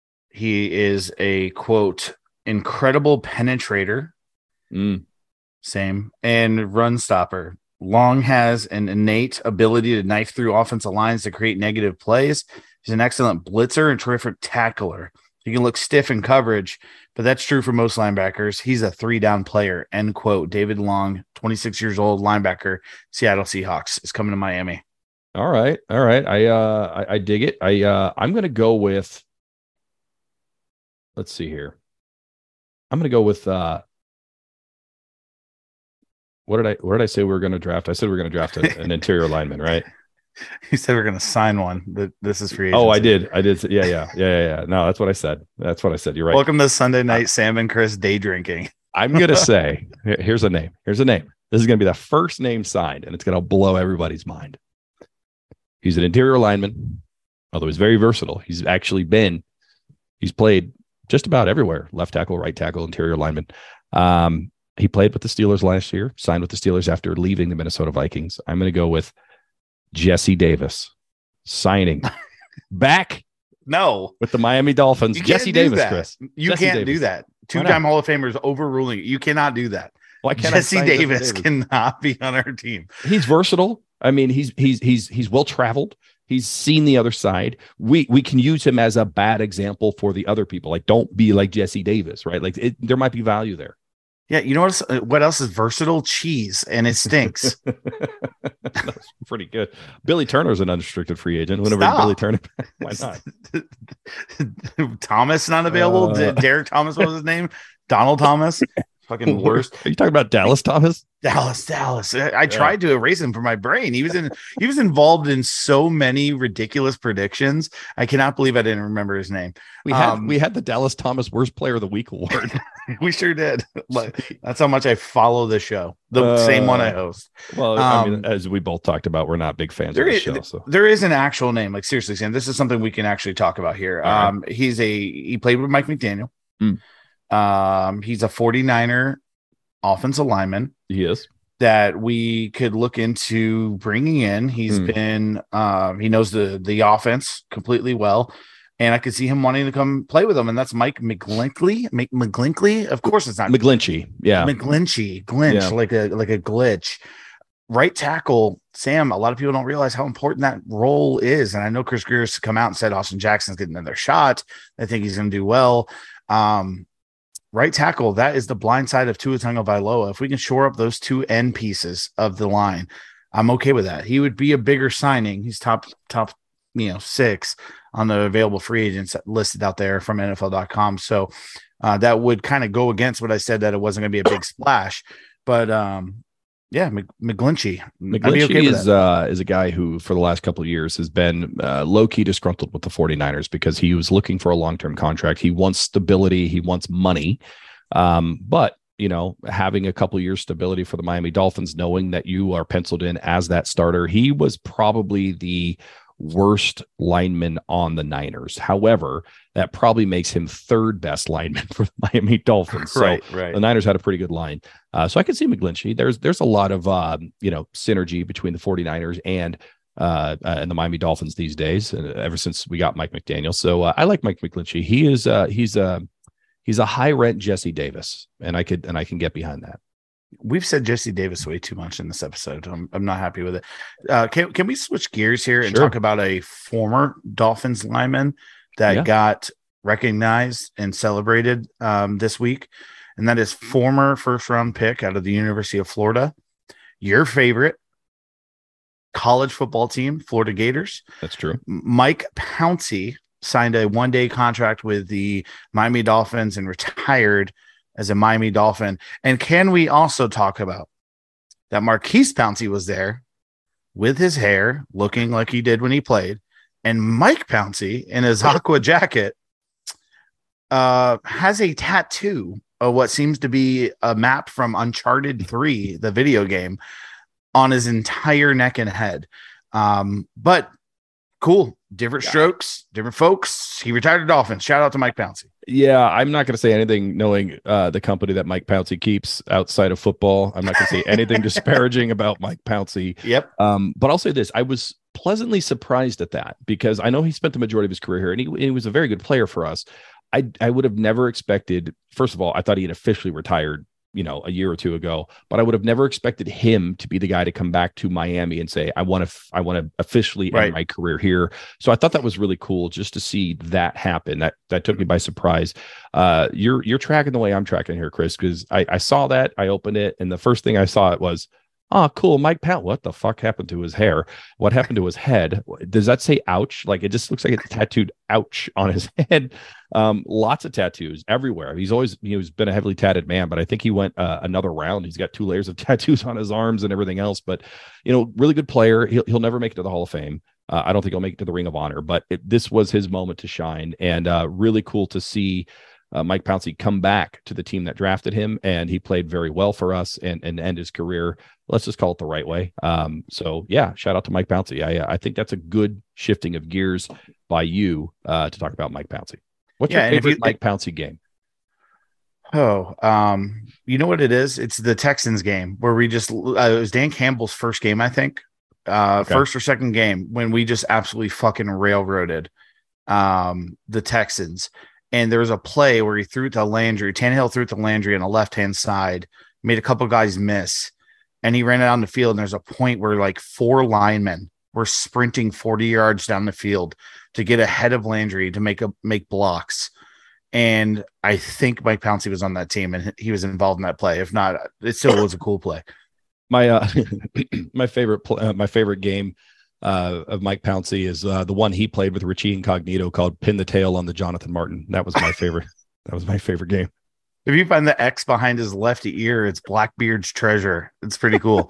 He is a, quote, incredible penetrator, Mm. same, and run stopper. Long has an innate ability to knife through offensive lines to create negative plays. He's an excellent blitzer and terrific tackler. He can look stiff in coverage, but that's true for most linebackers. He's a three-down player, end quote. David Long, twenty-six years old, linebacker, Seattle Seahawks, is coming to Miami. All right. All right. I, uh, I, I dig it. I, uh, I'm going to go with, let's see here. I'm going to go with, uh, what did I, what did I say we were going to draft? I said we were going to draft a, an interior lineman, right? He said we're going to sign one. That this is free agency. Oh, I did. I did. Yeah, yeah, yeah, yeah, yeah. No, that's what I said. That's what I said. You're right. Welcome to Sunday night, Sam and Chris day drinking. I'm going to say, here- here's a name. Here's a name. This is going to be the first name signed, and it's going to blow everybody's mind. He's an interior lineman, although he's very versatile. He's actually been, he's played just about everywhere. Left tackle, right tackle, interior lineman. Um, he played with the Steelers last year, signed with the Steelers after leaving the Minnesota Vikings. I'm going to go with Jesse Davis signing back No, with the Miami Dolphins. you can't Jesse do Davis, that. Chris. You Jesse can't Davis. do that. Why Two-time not? Hall of Famers overruling it. You cannot do that. Why can't I Jesse sign Jesse Davis Davis? cannot be on our team. He's versatile. I mean, he's he's he's he's well traveled. He's seen the other side. We we can use him as a bad example for the other people. Like, don't be like Jesse Davis, right? Like, it, there might be value there. Yeah, you know what? Else, what else is versatile? Cheese, and it stinks. That's pretty good. Billy Turner's an unrestricted free agent. Whenever Stop. Billy Turner, why not? Thomas not available. Uh, D- Derek Thomas, what was his name? Donald Thomas. Fucking worst. Are you talking about Dallas Thomas? Dallas, Dallas. I, I tried to erase him from my brain. He was in. He was involved in so many ridiculous predictions. I cannot believe I didn't remember his name. We had Um, we had the Dallas Thomas Worst Player of the Week award. We sure did. Like, that's how much I follow the show. The Uh, same one I host. Well, I Um, mean, as we both talked about, we're not big fans There of the is, show. So there is an actual name. Like, seriously, Sam, this is something we can actually talk about here. All right. Um, he's a he played with Mike McDaniel. Mm. Um, he's a forty-niner offensive lineman he is. that we could look into bringing in. He's Hmm. been um, he knows the the offense completely well, and I could see him wanting to come play with him. And that's Mike McGlinkley. Mc, McGlinkley, of course, it's not McGlinchey. Yeah. McGlinchy, Glinch, Yeah. like a like a glitch. Right tackle, Sam. A lot of people don't realize how important that role is, and I know Chris Greer has come out and said Austin Jackson's getting another shot. I think he's going to do well. Um, right tackle, that is the blind side of Tua Tagovailoa. If we can shore up those two end pieces of the line, I'm okay with that. He would be a bigger signing. He's top top, you know, six on the available free agents listed out there from N F L dot com. So uh, that would kind of go against what I said, that it wasn't going to be a big splash. But um, yeah, Mc, McGlinchey. I'd be McGlinchey okay with is that. uh, is a guy who, for the last couple of years, has been uh, low-key disgruntled with the 49ers because he was looking for a long-term contract. He wants stability. He wants money. Um, but, you know, having a couple of years stability for the Miami Dolphins, knowing that you are penciled in as that starter, he was probably the worst lineman on the Niners. However, that probably makes him third best lineman for the Miami Dolphins. So Right, right. the Niners had a pretty good line. Uh, so I can see McGlinchey. There's there's a lot of um, you know, synergy between the 49ers and uh, uh and the Miami Dolphins these days, uh, ever since we got Mike McDaniel. So uh, I like Mike McGlinchey. He is uh he's a he's a high rent Jesse Davis, and I could and I can get behind that. We've said Jesse Davis way too much in this episode. I'm, I'm not happy with it. Uh, can, can we switch gears here and Sure. talk about a former Dolphins lineman that Yeah. got recognized and celebrated um, this week? And that is former first round pick out of the University of Florida, your favorite college football team, Florida Gators. That's true. Mike Pouncey signed a one day contract with the Miami Dolphins and retired as a Miami Dolphin. And can we also talk about that Marquise Pouncey was there with his hair looking like he did when he played, and Mike Pouncey in his aqua jacket uh, has a tattoo of what seems to be a map from Uncharted three, the video game, on his entire neck and head. Um, but cool, different strokes, different folks. He retired to Dolphins. Shout out to Mike Pouncey. Yeah, I'm not going to say anything knowing uh, the company that Mike Pouncey keeps outside of football. I'm not going to say anything disparaging about Mike Pouncey. Yep. Um, but I'll say this. I was pleasantly surprised at that because I know he spent the majority of his career here, and he, he was a very good player for us. I, I would have never expected, first of all, I thought he had officially retired, you know, a year or two ago, but I would have never expected him to be the guy to come back to Miami and say, I want to, I want to officially Right. end my career here. So I thought that was really cool just to see that happen. That, that took me by surprise. Uh, you're, you're tracking the way I'm tracking here, Chris, because I, I saw that, I opened it, and the first thing I saw it was, oh, cool, Mike Pouncey. What the fuck happened to his hair? What happened to his head? Does that say ouch? Like, it just looks like it's tattooed ouch on his head. Um, lots of tattoos everywhere. He's always, he's been a heavily tatted man, but I think he went uh, another round. He's got two layers of tattoos on his arms and everything else. But, you know, really good player. He'll, he'll never make it to the Hall of Fame. Uh, I don't think he'll make it to the Ring of Honor, but it, this was his moment to shine. And uh, really cool to see Uh, Mike Pouncey come back to the team that drafted him, and he played very well for us and, and end his career. Let's just call it the right way. Um, so yeah, shout out to Mike Pouncey. I I think that's a good shifting of gears by you uh, to talk about Mike Pouncey. What's Yeah, your and if favorite you- Mike Pouncey game? Oh, um, you know what it is? It's the Texans game where we just, uh, it was Dan Campbell's first game, I think. Uh, Okay. First or second game when we just absolutely fucking railroaded um, the Texans. And there was a play where he threw it to Landry. Tannehill threw it to Landry on the left hand side, made a couple guys miss, and he ran it on the field. And there's a point where like four linemen were sprinting forty yards down the field to get ahead of Landry to make a make blocks. And I think Mike Pouncey was on that team and he was involved in that play. If not, it still was a cool play. My uh, my favorite pl- uh, my favorite game uh, of Mike Pouncey is uh, the one he played with Richie Incognito called "Pin the Tail on the Jonathan Martin." That was my favorite. That was my favorite game. If you find the X behind his left ear, it's Blackbeard's treasure. It's pretty cool.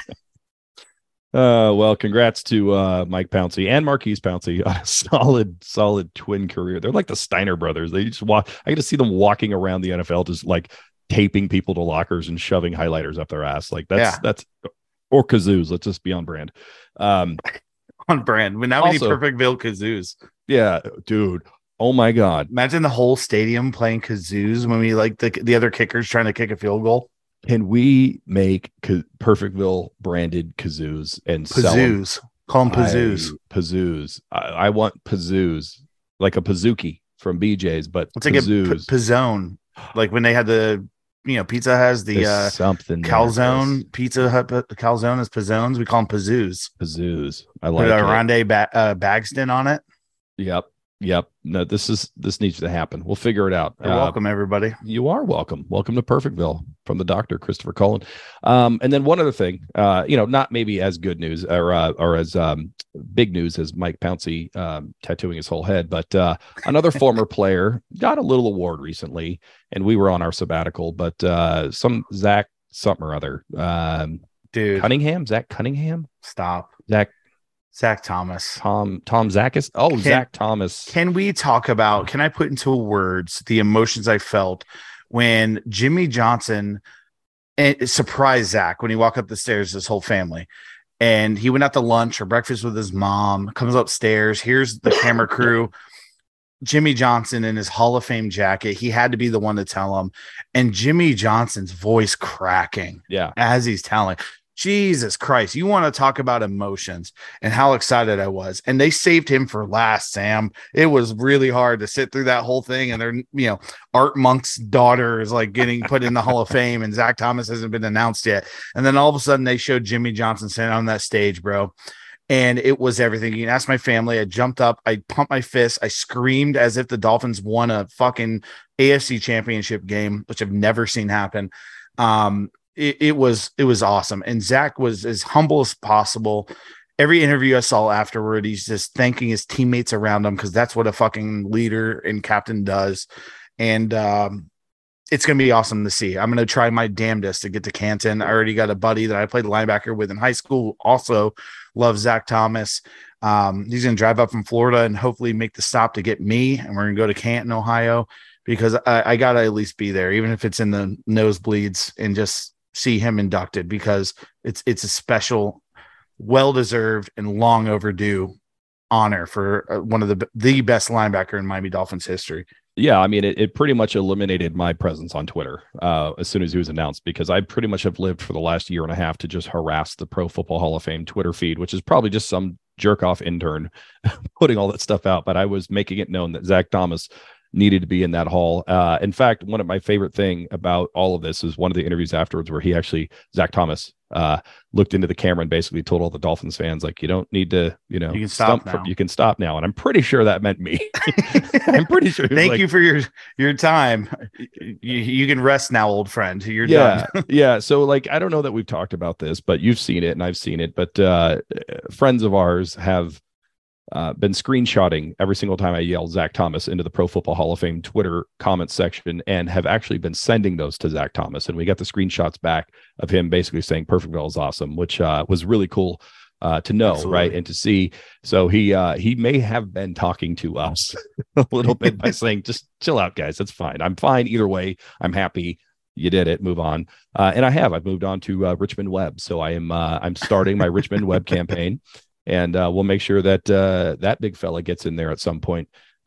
Uh, well, congrats to uh, Mike Pouncey and Marquise Pouncey. A solid, solid twin career. They're like the Steiner brothers. They just walk. I get to see them walking around the N F L, just like taping people to lockers and shoving highlighters up their ass. Like that's Yeah. that's or kazoos. Let's just be on brand. Um, On brand. But now we Also- need Perfectville kazoos. yeah, dude. Oh my God. Imagine the whole stadium playing kazoos when we like the the other kickers trying to kick a field goal. Can we make Ka- Perfectville branded kazoos and sell them? Pazoos. Call them pazoos. I, pazoos. I, I want pazoos, like a pazookie from B J's, but It's like a p- pazoos. pizzone. Like when they had the, you know, pizza has the There's uh, something there, calzone. Chris. Pizza Hut p- calzone is pizzones. We call them pazoos. Pazoos. I Put like a it. Rondé ba- uh, Bagston on it. Yep. Yep. No, this is this needs to happen. We'll figure it out. You're Uh, welcome, everybody. You are welcome. Welcome to Perfectville from the doctor, Christopher Cullen. Um, and then one other thing, uh, you know, not maybe as good news or uh, or as um, big news as Mike Pouncey um, tattooing his whole head, but uh, another former player got a little award recently, and we were on our sabbatical. But uh, some Zach something or other, um, Dude, Cunningham, Zach Cunningham, stop. Zach Zach Thomas. Tom Tom Zackus. Oh, Can- Zach Thomas. Can we talk about, can I put into words the emotions I felt when Jimmy Johnson eh, surprised Zach when he walked up the stairs, his whole family, and he went out to lunch or breakfast with his mom, comes upstairs, here's the camera crew, Jimmy Johnson in his Hall of Fame jacket. He had to be the one to tell him. And Jimmy Johnson's voice cracking Yeah. as he's telling. Jesus Christ, you want to talk about emotions and how excited I was. And they saved him for last, Sam. It was really hard to sit through that whole thing. And they're, you know, Art Monk's daughter is like getting put in the Hall of Fame, and Zach Thomas hasn't been announced yet. And then all of a sudden they showed Jimmy Johnson sitting on that stage, bro. And it was everything. You can ask my family. I jumped up, I pumped my fist, I screamed as if the Dolphins won a fucking A F C championship game, which I've never seen happen. Um, It, it was it was awesome, and Zach was as humble as possible. Every interview I saw afterward, he's just thanking his teammates around him, because that's what a fucking leader and captain does. And um, it's gonna be awesome to see. I'm gonna try my damnedest to get to Canton. I already got a buddy that I played linebacker with in high school, also loves Zach Thomas. Um, he's gonna drive up from Florida and hopefully make the stop to get me, and we're gonna go to Canton, Ohio, because I, I gotta at least be there, even if it's in the nosebleeds, and just see him inducted, because it's it's a special, well-deserved, and long overdue honor for uh, one of the the best linebacker in Miami Dolphins history. Yeah, I mean, it, it pretty much eliminated my presence on Twitter uh, as soon as he was announced, because I pretty much have lived for the last year and a half to just harass the Pro Football Hall of Fame Twitter feed, which is probably just some jerk off intern putting all that stuff out. But I was making it known that Zach Thomas needed to be in that hall. Uh, in fact, one of my favorite thing about all of this is one of the interviews afterwards where he actually, Zach Thomas, uh, looked into the camera and basically told all the Dolphins fans, like, you don't need to, you know, You can stop stump now. you can stop now. And I'm pretty sure that meant me. I'm pretty sure. he was Thank like, you for your your time. You, you can rest now, old friend. You're yeah, done. yeah. So like, I don't know that we've talked about this, but you've seen it and I've seen it. But uh, friends of ours have uh, been screenshotting every single time I yell Zach Thomas into the Pro Football Hall of Fame Twitter comment section, and have actually been sending those to Zach Thomas. And we got the screenshots back of him basically saying Perfectville is awesome, which uh, was really cool uh, to know, Absolutely. right, and to see. So he uh, he may have been talking to us a little bit by saying, just chill out, guys. That's fine. I'm fine either way. I'm happy. You did it. Move on. Uh, and I have. I've moved on to uh, Richmond Web. So I am. Uh, I'm starting my Richmond Web campaign, and uh, we'll make sure that uh, that big fella gets in there at some point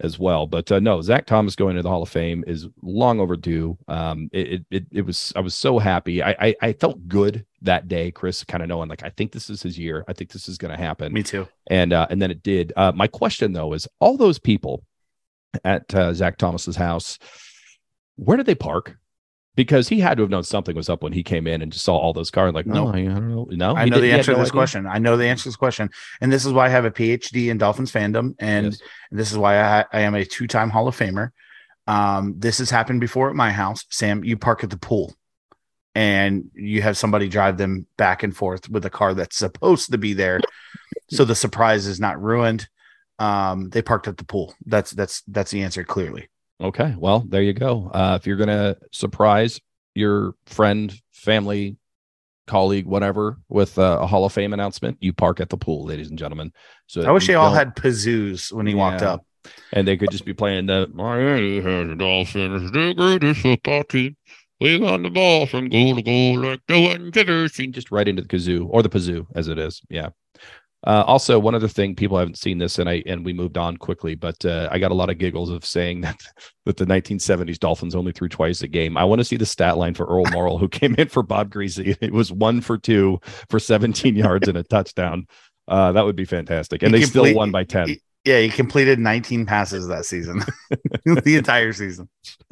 as well. But uh, no, Zach Thomas going to the Hall of Fame is long overdue. Um, it, it, it was, I was so happy. I, I, I felt good that day, Chris, kind of knowing like, I think this is his year. I think this is going to happen. Me too. And, uh, and then it did. Uh, my question though, is all those people at uh, Zach Thomas's house, where did they park? Because he had to have known something was up when he came in and just saw all those cars. Like, no, Nope. I don't know. No, I he know did- the he had answer to no this idea? question. I know the answer to this question. And this is why I have a P H D in Dolphins fandom. And Yes. this is why I, I am a two-time Hall of Famer. Um, this has happened before at my house. Sam, you park at the pool and you have somebody drive them back and forth with a car that's supposed to be there. So the surprise is not ruined. Um, they parked at the pool. That's, that's, that's the answer clearly. Okay. Well, there you go. Uh, if you're going to surprise your friend, family, colleague, whatever, with uh, a Hall of Fame announcement, you park at the pool, ladies and gentlemen. So I wish you they all don't- had Pazoos when he walked Yeah. up. and they could just be playing the Miami has the Dolphins, the greatest football team. We got the ball from goal to goal like no one's ever seen, just right into the kazoo or the pazoo as it is. Yeah. Uh, also, one other thing, people haven't seen this, and I and we moved on quickly, but uh, I got a lot of giggles of saying that that the nineteen seventies Dolphins only threw twice a game. I want to see the stat line for Earl Morrall, who came in for Bob Greasy. It was one for two for seventeen yards and a touchdown. Uh, that would be fantastic, and He they still complete- won by ten. he- Yeah, he completed nineteen passes that season, the entire season,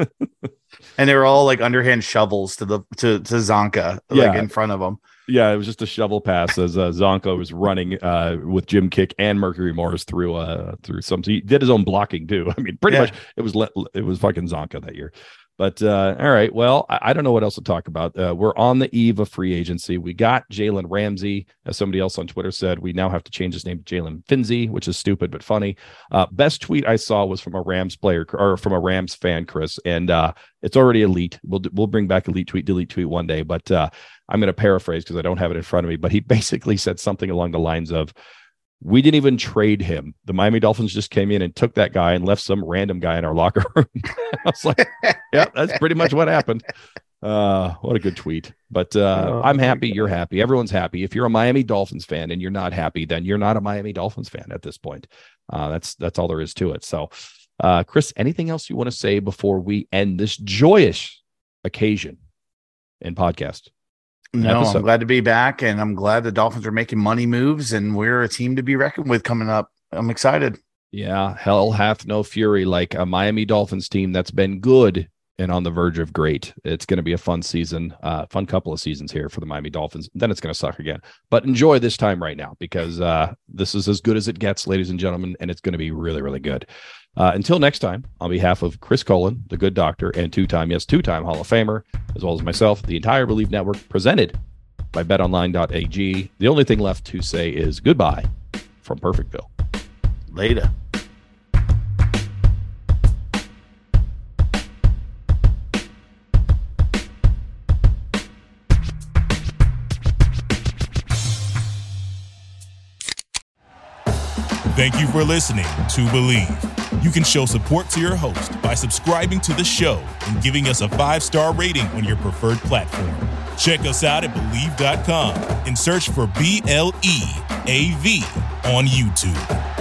and they were all like underhand shovels to the to to Zonka, like Yeah. in front of him. Yeah, it was just a shovel pass as uh, Zonko was running uh, with Jim Kick and Mercury Morris through uh, through some. He did his own blocking too. I mean, pretty Yeah. much it was le- it was fucking Zonka that year. But uh, all right, well, I, I don't know what else to talk about. Uh, we're on the eve of free agency. We got Jalen Ramsey, as somebody else on Twitter said. We now have to change his name to Jalen Finzi, which is stupid but funny. Uh, best tweet I saw was from a Rams player or from a Rams fan, Chris, and uh, it's already elite. We'll we'll bring back elite tweet, delete tweet one day, but uh, I'm going to paraphrase because I don't have it in front of me. But he basically said something along the lines of, "We didn't even trade him. The Miami Dolphins just came in and took that guy and left some random guy in our locker room." I was like, yeah, that's pretty much what happened. Uh, what a good tweet. But uh, Oh, I'm my happy. You're happy. Everyone's happy. If you're a Miami Dolphins fan and you're not happy, then you're not a Miami Dolphins fan at this point. Uh, that's that's all there is to it. So, uh, Chris, anything else you want to say before we end this joyous occasion in podcast? No, Episode. I'm glad to be back, and I'm glad the Dolphins are making money moves, and we're a team to be reckoned with coming up. I'm excited. Yeah, hell hath no fury like a Miami Dolphins team that's been good and on the verge of great. It's going to be a fun season, uh, fun couple of seasons here for the Miami Dolphins. Then it's going to suck again. But enjoy this time right now because uh, this is as good as it gets, ladies and gentlemen, and it's going to be really, really good. Uh, until next time, on behalf of Chris Cullen, the good doctor, and two-time, yes, two-time Hall of Famer, as well as myself, the entire Believe Network, presented by bet online dot a g, the only thing left to say is goodbye from Perfectville. Later. Thank you for listening to Believe. You can show support to your host by subscribing to the show and giving us a five-star rating on your preferred platform. Check us out at Believe dot com and search for B L E A V on YouTube.